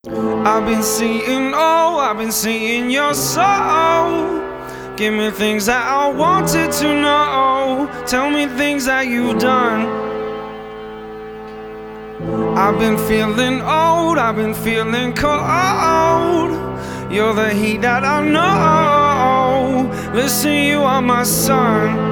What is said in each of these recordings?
I've been seeing, oh, I've been seeing your soul. Give me things that I wanted to know. Tell me things that you've done. I've been feeling old, I've been feeling cold. You're the heat that I know. Listen, you are my sun.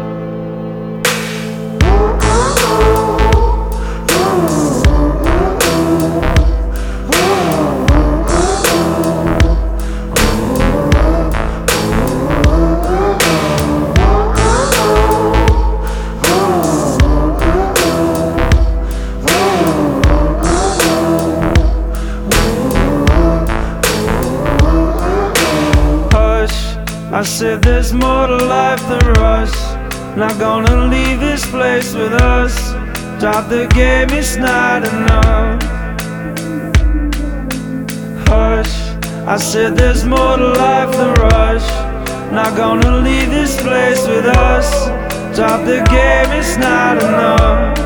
I said there's more to life than rush. Not gonna leave this place with us. Drop the game, it's not enough. Hush, I said there's more to life than rush. Not gonna leave this place with us. Drop the game, it's not enough.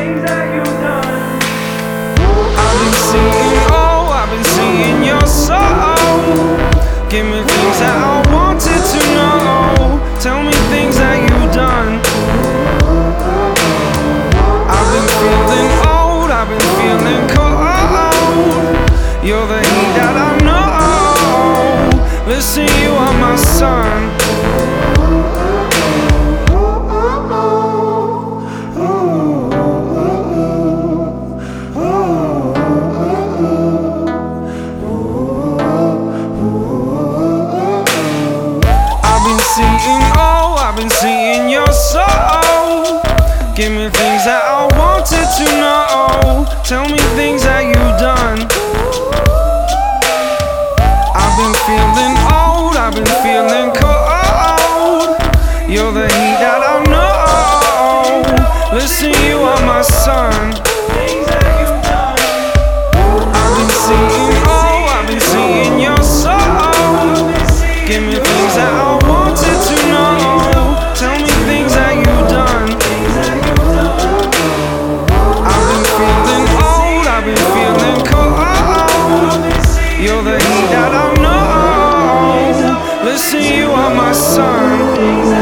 I've been seeing, oh, I've been seeing your soul. Give me things that I wanted to know. Tell me things that you've done. I've been feeling old, I've been feeling cold. You're the heat that I know. Listen, you are my sun. I've been seeing your soul. Give me things that I wanted to know. Tell me things that you've done. I've been feeling old, I've been feeling cold. You're the heat that I know. Listen, you are my sun. I've been seeing, oh, I've been seeing your soul. Give me things that I wanted to know. Tell me things that you've done. I've been feeling old, I've been feeling cold. You're the heat that I know. Listen, you are my sun.